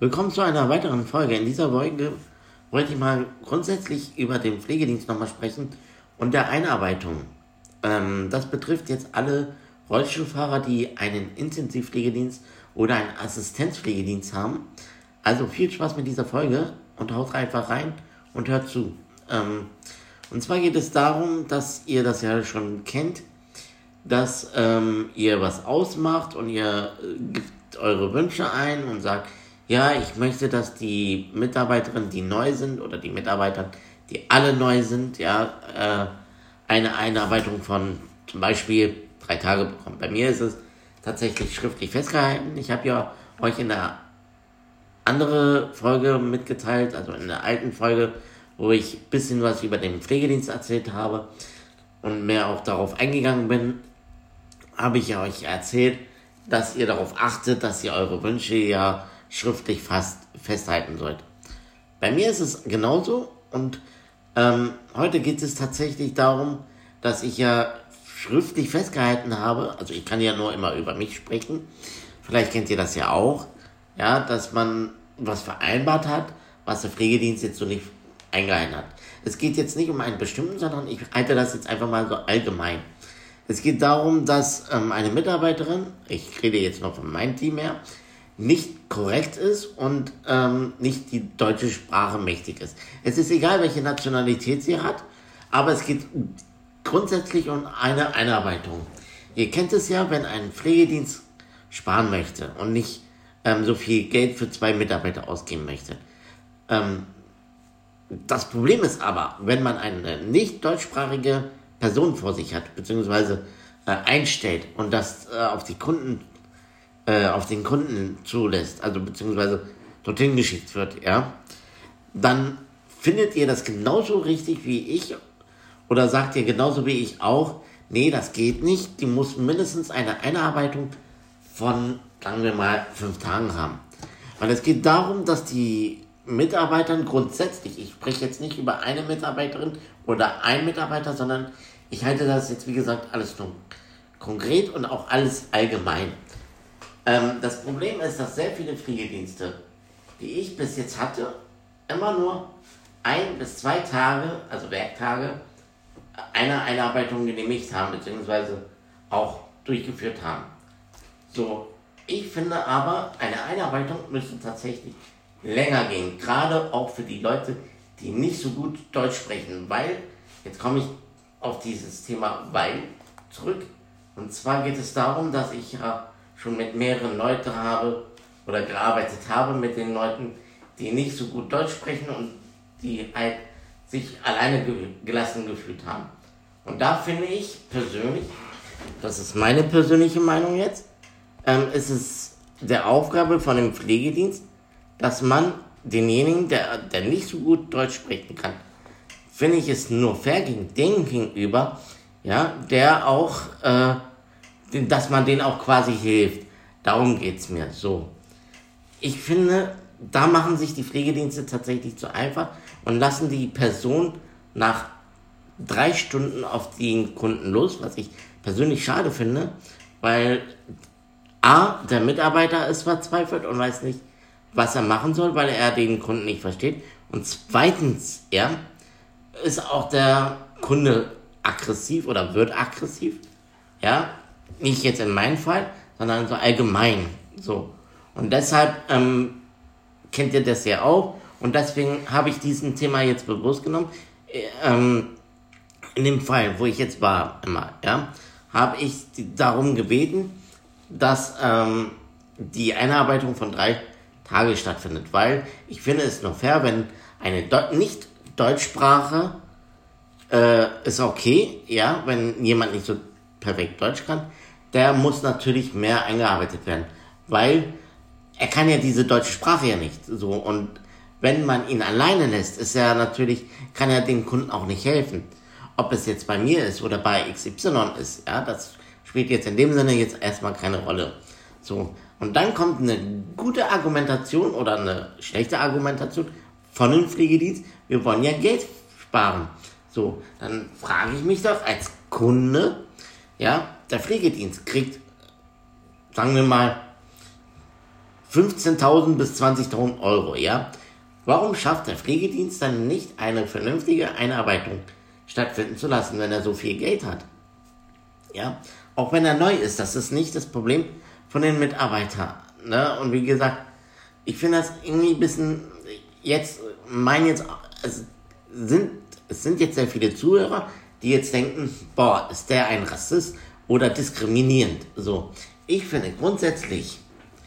Willkommen zu einer weiteren Folge. In dieser Folge wollte ich mal grundsätzlich über den Pflegedienst nochmal sprechen und der Einarbeitung. Das betrifft jetzt alle Rollstuhlfahrer, die einen Intensivpflegedienst oder einen Assistenzpflegedienst haben. Also viel Spaß mit dieser Folge und haut einfach rein und hört zu. Und zwar geht es darum, dass ihr das ja schon kennt, dass ihr was ausmacht und ihr gibt eure Wünsche ein und sagt, ja, ich möchte, dass die Mitarbeiterinnen, die neu sind, oder die Mitarbeiter, die alle neu sind, ja, eine Einarbeitung von zum Beispiel 3 Tage bekommen. Bei mir ist es tatsächlich schriftlich festgehalten. Ich habe ja euch in der andere Folge mitgeteilt, also in der alten Folge, wo ich ein bisschen was über den Pflegedienst erzählt habe und mehr auch darauf eingegangen bin, habe ich ja euch erzählt, dass ihr darauf achtet, dass ihr eure Wünsche ja schriftlich festhalten sollt. Bei mir ist es genauso und heute geht es tatsächlich darum, dass ich ja schriftlich festgehalten habe, also ich kann ja nur immer über mich sprechen, vielleicht kennt ihr das ja auch, ja, dass man was vereinbart hat, was der Pflegedienst jetzt so nicht eingehalten hat. Es geht jetzt nicht um einen bestimmten, sondern ich halte das jetzt einfach mal so allgemein. Es geht darum, dass eine Mitarbeiterin, ich rede jetzt noch von meinem Team her, nicht korrekt ist und nicht die deutsche Sprache mächtig ist. Es ist egal, welche Nationalität sie hat, aber es geht grundsätzlich um eine Einarbeitung. Ihr kennt es ja, wenn ein Pflegedienst sparen möchte und nicht so viel Geld für 2 Mitarbeiter ausgeben möchte. Das Problem ist aber, wenn man eine nicht deutschsprachige Person vor sich hat, beziehungsweise einstellt und das auf den Kunden zulässt, also beziehungsweise dorthin geschickt wird, ja, dann findet ihr das genauso richtig wie ich oder sagt ihr genauso wie ich auch, nee, das geht nicht, die muss mindestens eine Einarbeitung von, sagen wir mal, 5 Tagen haben. Weil es geht darum, dass die Mitarbeitern grundsätzlich, ich spreche jetzt nicht über eine Mitarbeiterin oder einen Mitarbeiter, sondern ich halte das jetzt, wie gesagt, alles nur konkret und auch alles allgemein. Das Problem ist, dass sehr viele Pflegedienste, die ich bis jetzt hatte, immer nur 1 bis 2 Tage, also Werktage, eine Einarbeitung genehmigt haben, beziehungsweise auch durchgeführt haben. So, ich finde aber, eine Einarbeitung müsste tatsächlich länger gehen, gerade auch für die Leute, die nicht so gut Deutsch sprechen, weil, jetzt komme ich auf dieses Thema weil zurück, und zwar geht es darum, dass ich ja schon mit mehreren Leuten habe oder gearbeitet habe mit den Leuten, die nicht so gut Deutsch sprechen und die halt sich alleine gelassen gefühlt haben. Und da finde ich persönlich, das ist meine persönliche Meinung jetzt, ist es der Aufgabe von dem Pflegedienst, dass man denjenigen, der nicht so gut Deutsch sprechen kann, finde ich es nur fair gegen den gegenüber, ja, der auch, dass man denen auch quasi hilft. Darum geht's mir so. Ich finde, da machen sich die Pflegedienste tatsächlich zu einfach und lassen die Person nach 3 Stunden auf den Kunden los, was ich persönlich schade finde, weil A, der Mitarbeiter ist verzweifelt und weiß nicht, was er machen soll, weil er den Kunden nicht versteht. Und zweitens, ja, ist auch der Kunde aggressiv oder wird aggressiv, ja, nicht jetzt in meinem Fall, sondern so allgemein, so. Und deshalb kennt ihr das ja auch und deswegen habe ich diesen Thema jetzt bewusst genommen. In dem Fall, wo ich jetzt war, immer, ja, habe ich darum gebeten, dass die Einarbeitung von 3 Tage stattfindet, weil ich finde es nur fair, wenn eine nicht Deutschsprache ist okay, ja, wenn jemand nicht so perfekt Deutsch kann, der muss natürlich mehr eingearbeitet werden, weil er kann ja diese deutsche Sprache ja nicht, so, und wenn man ihn alleine lässt, ist er natürlich, kann er dem Kunden auch nicht helfen. Ob es jetzt bei mir ist oder bei XY ist, ja, das spielt jetzt in dem Sinne jetzt erstmal keine Rolle. So, und dann kommt eine gute Argumentation oder eine schlechte Argumentation von dem Pflegedienst, wir wollen ja Geld sparen. So, dann frage ich mich doch als Kunde, ja, der Pflegedienst kriegt, sagen wir mal, 15.000 bis 20.000 Euro, ja? Warum schafft der Pflegedienst dann nicht eine vernünftige Einarbeitung stattfinden zu lassen, wenn er so viel Geld hat? Ja, auch wenn er neu ist, das ist nicht das Problem von den Mitarbeitern. Ne? Und wie gesagt, ich finde das irgendwie ein bisschen, es sind jetzt sehr viele Zuhörer, die jetzt denken, boah, ist der ein Rassist oder diskriminierend. So, ich finde grundsätzlich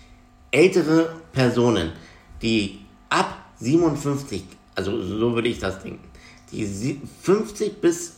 ältere Personen, die ab 57, also so würde ich das denken, die 50 bis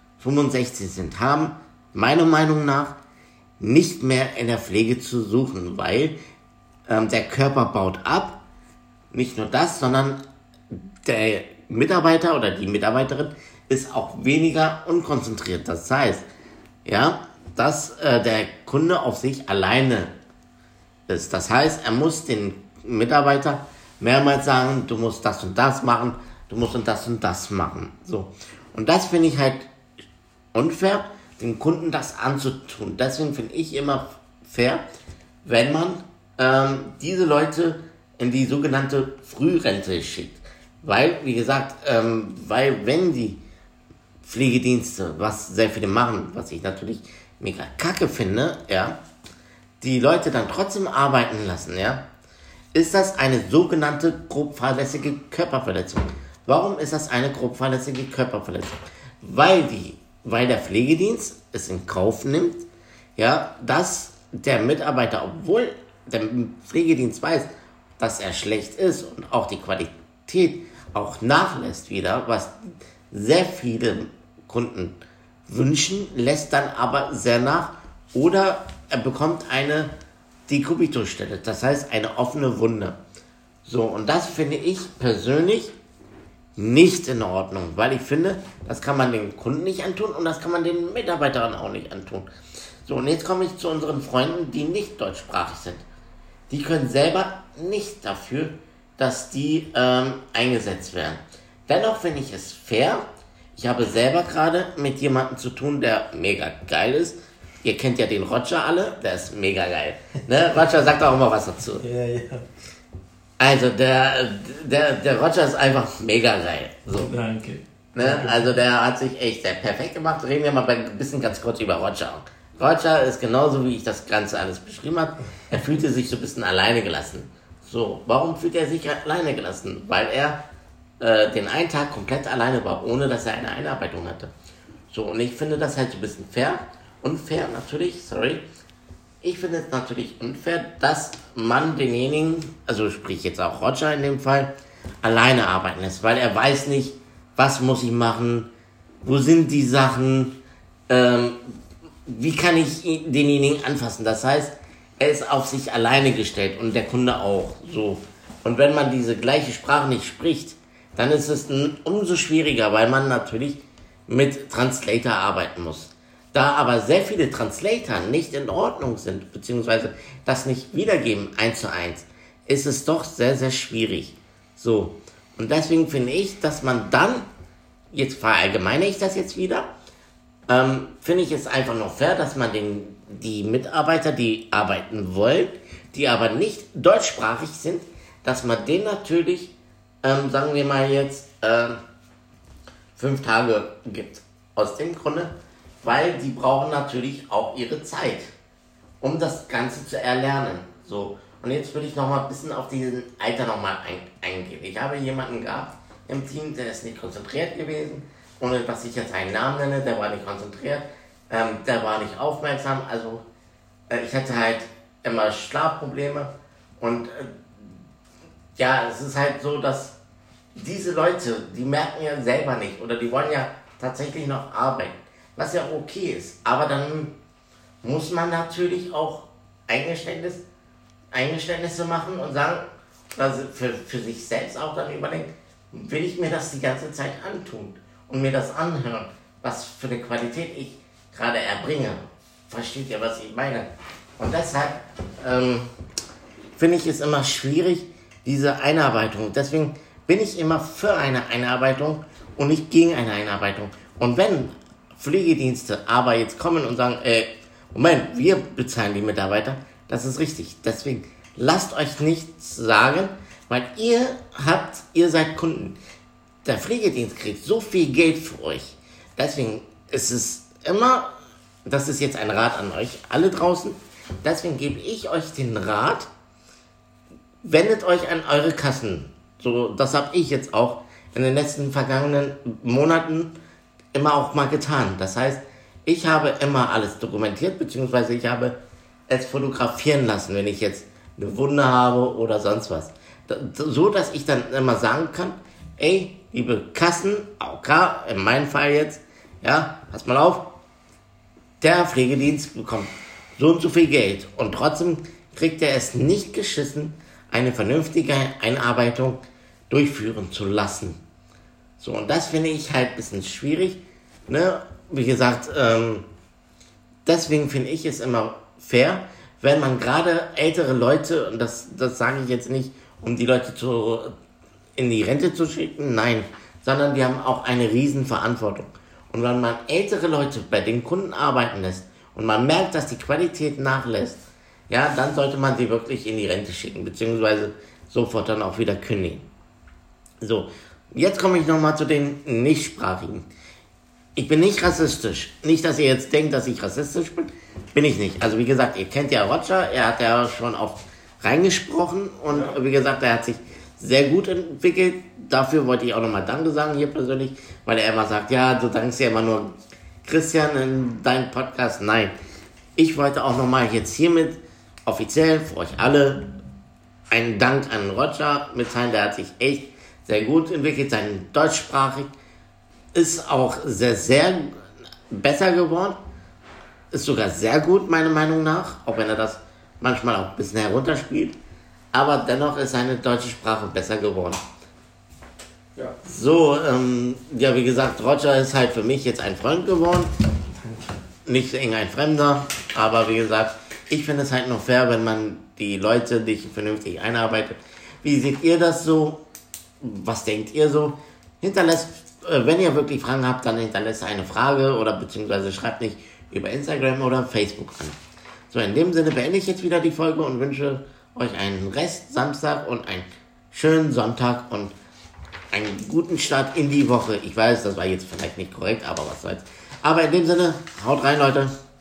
65 sind, haben meiner Meinung nach nicht mehr in der Pflege zu suchen, weil der Körper baut ab. Nicht nur das, sondern der Mitarbeiter oder die Mitarbeiterin ist auch weniger unkonzentriert. Das heißt, ja, dass der Kunde auf sich alleine ist. Das heißt, er muss den Mitarbeiter mehrmals sagen, du musst das und das machen, du musst und das machen. So. Und das finde ich halt unfair, den Kunden das anzutun. Deswegen finde ich immer fair, wenn man diese Leute in die sogenannte Frührente schickt. Weil, wie gesagt, wenn die Pflegedienste, was sehr viele machen, was ich natürlich mega kacke finde, ja, die Leute dann trotzdem arbeiten lassen, ja, ist das eine sogenannte grob fahrlässige Körperverletzung. Warum ist das eine grob fahrlässige Körperverletzung? Weil der Pflegedienst es in Kauf nimmt, ja, dass der Mitarbeiter, obwohl der Pflegedienst weiß, dass er schlecht ist und auch die Qualität auch nachlässt wieder, was sehr viele Kunden wünschen, lässt dann aber sehr nach oder er bekommt eine Dekubitustelle, das heißt eine offene Wunde. So, und das finde ich persönlich nicht in Ordnung, weil ich finde, das kann man den Kunden nicht antun und das kann man den Mitarbeitern auch nicht antun. So, und jetzt komme ich zu unseren Freunden, die nicht deutschsprachig sind. Die können selber nicht dafür, dass die eingesetzt werden. Dennoch finde ich es fair. Ich habe selber gerade mit jemandem zu tun, der mega geil ist. Ihr kennt ja den Roger alle, der ist mega geil. Ne? Roger sagt auch immer was dazu. Ja, ja. Also der Roger ist einfach mega geil. So. Danke. Ne? Also der hat sich echt sehr perfekt gemacht. Reden wir mal ein bisschen ganz kurz über Roger. Roger ist genauso, wie ich das Ganze alles beschrieben habe. Er fühlte sich so ein bisschen alleine gelassen. So, warum fühlt er sich alleine gelassen? Weil er den einen Tag komplett alleine war, ohne dass er eine Einarbeitung hatte. So, und ich finde das halt so ein bisschen unfair natürlich, Ich finde es natürlich unfair, dass man denjenigen, also sprich jetzt auch Roger in dem Fall, alleine arbeiten lässt, weil er weiß nicht, was muss ich machen, wo sind die Sachen, wie kann ich denjenigen anfassen. Das heißt, er ist auf sich alleine gestellt und der Kunde auch so. Und wenn man diese gleiche Sprache nicht spricht, dann ist es umso schwieriger, weil man natürlich mit Translator arbeiten muss. Da aber sehr viele Translator nicht in Ordnung sind, beziehungsweise das nicht wiedergeben 1:1, ist es doch sehr, sehr schwierig. So. Und deswegen finde ich, dass man dann, jetzt verallgemeine ich das jetzt wieder, finde ich es einfach nur fair, dass man die Mitarbeiter, die arbeiten wollen, die aber nicht deutschsprachig sind, dass man denen natürlich, sagen wir mal jetzt, 5 Tage gibt. Aus dem Grunde, weil die brauchen natürlich auch ihre Zeit, um das Ganze zu erlernen. So. Und jetzt würde ich nochmal ein bisschen auf diesen Alter nochmal eingehen. Ich habe jemanden gehabt im Team, der ist nicht konzentriert gewesen, ohne dass ich jetzt einen Namen nenne, der war nicht konzentriert, der war nicht aufmerksam, also ich hatte halt immer Schlafprobleme und ja, es ist halt so, dass diese Leute, die merken ja selber nicht oder die wollen ja tatsächlich noch arbeiten, was ja okay ist, aber dann muss man natürlich auch Eingeständnisse machen und sagen, also für sich selbst auch dann überlegen, will ich mir das die ganze Zeit antun und mir das anhören, was für eine Qualität ich gerade erbringe. Versteht ihr, was ich meine? Und deshalb finde ich es immer schwierig, diese Einarbeitung. Deswegen bin ich immer für eine Einarbeitung und nicht gegen eine Einarbeitung. Und wenn Pflegedienste aber jetzt kommen und sagen, Moment, wir bezahlen die Mitarbeiter, das ist richtig. Deswegen lasst euch nichts sagen, weil ihr seid Kunden. Der Pflegedienst kriegt so viel Geld für euch. Deswegen ist es immer, das ist jetzt ein Rat an euch alle draußen, deswegen gebe ich euch den Rat, wendet euch an eure Kassen. So, das habe ich jetzt auch in den letzten vergangenen Monaten immer auch mal getan. Das heißt, ich habe immer alles dokumentiert, beziehungsweise ich habe es fotografieren lassen, wenn ich jetzt eine Wunde habe oder sonst was. So, dass ich dann immer sagen kann, ey, liebe Kassen, AOK, in meinem Fall jetzt, ja, pass mal auf, der Pflegedienst bekommt so und so viel Geld und trotzdem kriegt er es nicht geschissen, eine vernünftige Einarbeitung durchführen zu lassen. So, und das finde ich halt ein bisschen schwierig, ne? Wie gesagt, deswegen finde ich es immer fair, wenn man gerade ältere Leute, und das sage ich jetzt nicht, um die Leute in die Rente zu schicken, nein, sondern die haben auch eine Riesenverantwortung. Und wenn man ältere Leute bei den Kunden arbeiten lässt und man merkt, dass die Qualität nachlässt, ja, dann sollte man sie wirklich in die Rente schicken, beziehungsweise sofort dann auch wieder kündigen. So, jetzt komme ich nochmal zu den Nichtsprachigen. Ich bin nicht rassistisch. Nicht, dass ihr jetzt denkt, dass ich rassistisch bin. Bin ich nicht. Also wie gesagt, ihr kennt ja Roger, er hat ja schon oft reingesprochen und wie gesagt, er hat sich sehr gut entwickelt. Dafür wollte ich auch nochmal Danke sagen hier persönlich, weil er immer sagt, ja, du dankst ja immer nur Christian in deinem Podcast. Nein, ich wollte auch nochmal jetzt hiermit offiziell für euch alle einen Dank an Roger mitteilen. Der hat sich echt sehr gut entwickelt, sein deutschsprachig ist auch sehr, sehr besser geworden. Ist sogar sehr gut, meiner Meinung nach, auch wenn er das manchmal auch ein bisschen herunterspielt. Aber dennoch ist seine deutsche Sprache besser geworden. Ja. So, ja, wie gesagt, Roger ist halt für mich jetzt ein Freund geworden. Nicht irgendein Fremder, aber wie gesagt, ich finde es halt noch fair, wenn man die Leute nicht vernünftig einarbeitet. Wie seht ihr das so? Was denkt ihr so? Hinterlasst, wenn ihr wirklich Fragen habt, dann hinterlasst eine Frage oder beziehungsweise schreibt mich über Instagram oder Facebook an. So, in dem Sinne beende ich jetzt wieder die Folge und wünsche euch einen Rest Samstag und einen schönen Sonntag und einen guten Start in die Woche. Ich weiß, das war jetzt vielleicht nicht korrekt, aber was soll's. Aber in dem Sinne, haut rein, Leute.